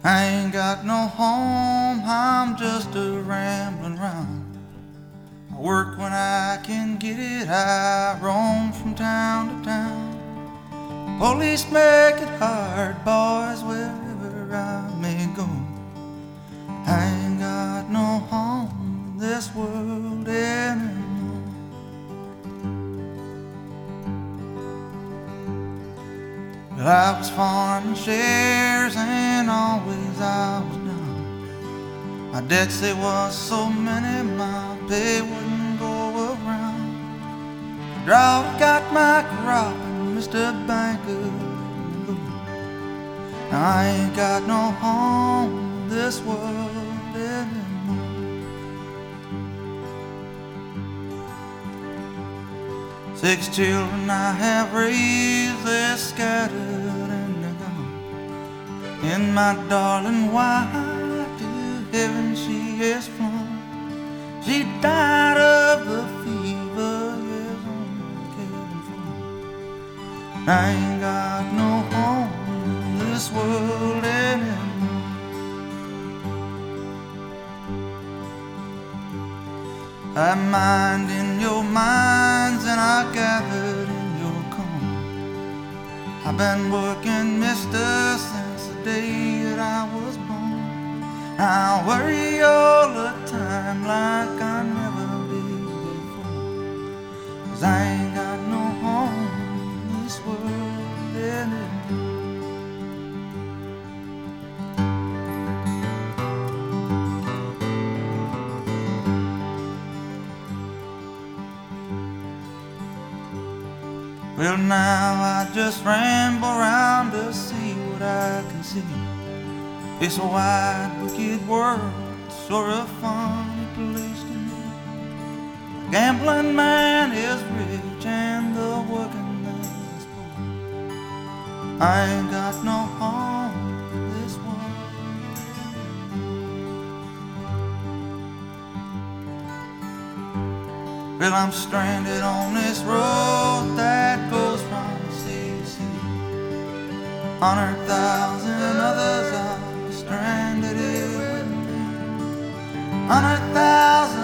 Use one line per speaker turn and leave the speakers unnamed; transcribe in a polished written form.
I ain't got no home, I'm just a rambling round. I work when I can get it, I roam from town to town. Police make it hard, boys, wherever I may go. I ain't got no home in this world anymore. Well, I was farming shares and always I was down. My debts, they was so many, my pay wouldn't go around. The drought got my crop and Mr. Banker let me go. Now I ain't got no home in this world anymore. 6 children I have raised, they're scattered and they're gone. And my darling wife, to heaven she has flown. She died of the fever, yes, on the cabin floor. I ain't got no home in this world anymore. I mined in your mines and I gathered in your corn. I've been working, mister, since the day that I was born. I worry all the time like I never did before. 'Cause I ain't got no home in this world anymore. Well, now I just ramble around to see what I can see. It's a wide, wicked world, sort of funny place to me. The gambling man is rich and the working man is poor. I ain't got no home in this world. Well, I'm stranded on this road that goes from sea to sea. 100,000 others are stranded here with me. 100,000